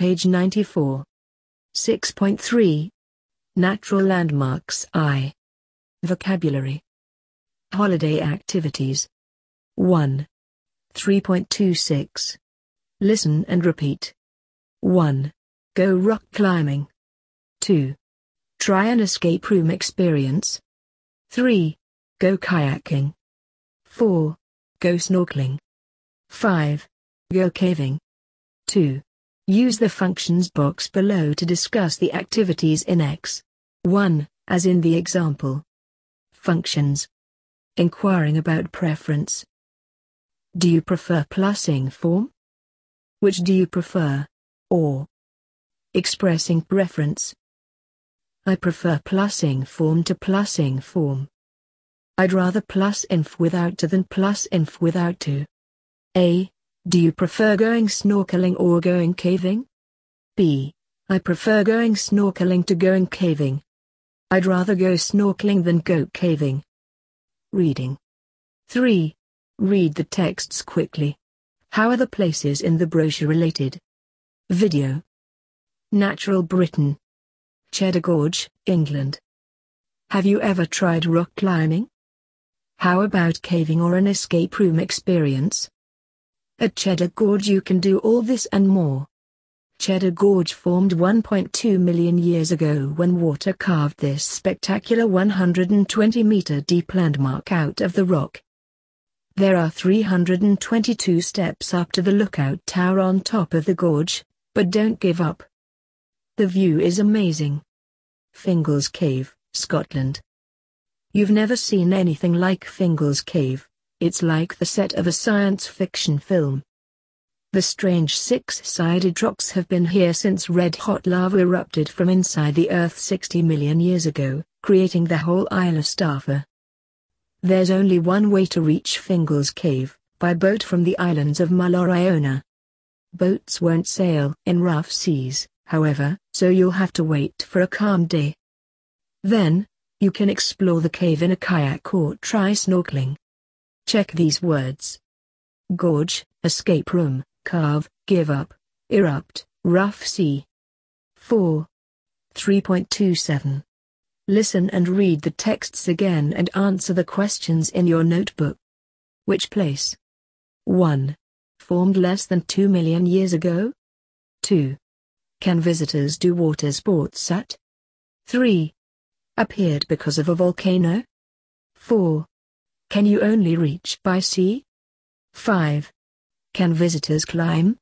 page 94. 6.3. Natural landmarks I. Vocabulary. Holiday activities. 1. 3.26. Listen and repeat. 1. Go rock climbing. 2. Try an escape room experience. 3. Go kayaking. 4. Go snorkeling. 5. Go caving. 2. Use the functions box below to discuss the activities in X. 1, as in the example. Functions. Inquiring about preference. Do you prefer plusing form? Which do you prefer? Or expressing preference. I prefer plusing form to plusing form. I'd rather plus inf without to than plus inf without to. A. Do you prefer going snorkeling or going caving? B. I prefer going snorkeling to going caving. I'd rather go snorkeling than go caving. Reading. 3. Read the texts quickly. How are the places in the brochure related? Video. Natural Britain. Cheddar Gorge, England. Have you ever tried rock climbing? How about caving or an escape room experience? At Cheddar Gorge you can do all this and more. Cheddar Gorge formed 1.2 million years ago when water carved this spectacular 120-meter deep landmark out of the rock. There are 322 steps up to the lookout tower on top of the gorge, but don't give up. The view is amazing. Fingal's Cave, Scotland. You've never seen anything like Fingal's Cave. It's like the set of a science fiction film. The strange six-sided rocks have been here since red-hot lava erupted from inside the Earth 60 million years ago, creating the whole Isle of Staffa. There's only one way to reach Fingal's Cave, by boat from the islands of Mull or Iona. Boats won't sail in rough seas, however, so you'll have to wait for a calm day. Then, you can explore the cave in a kayak or try snorkeling. Check these words. Gorge, escape room, carve, give up, erupt, rough sea. 4. 3.27. Listen and read the texts again and answer the questions in your notebook. Which place? 1. Formed less than 2 million years ago? 2. Can visitors do water sports at? 3. Appeared because of a volcano? 4. Can you only reach by sea? 5. Can visitors climb?